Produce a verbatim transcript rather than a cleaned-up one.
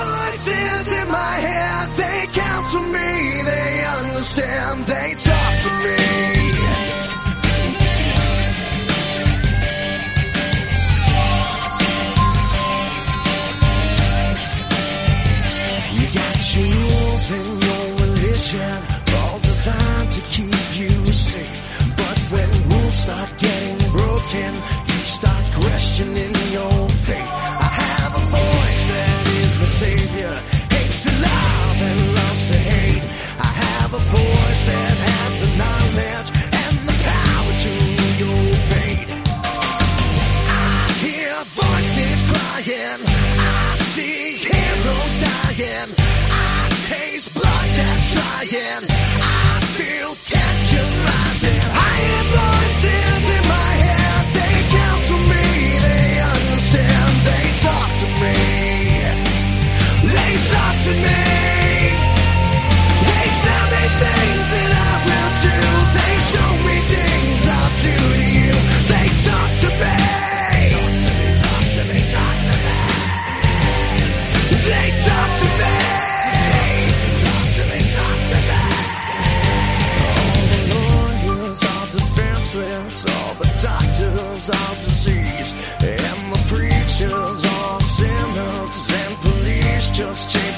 voices in my head, they counsel me, they understand, they talk to me. Rules in your religion, all designed to keep you safe. But when rules start getting broken, you start questioning your faith. I have a voice that is my savior, hates to love and loves to hate. I have a voice that has the knowledge and the power to your fate. I hear voices crying, I see heroes dying, taste blood that's trying, I feel tension rising. I hear voices in my head, they counsel me, they understand, they talk to me, they talk to me, they tell me things that I will do, they show me things I'll do to you, they talk to me, talk to me, talk to me, talk to me, they talk to me. All the doctors are disease, and the preachers are sinners, and police just change.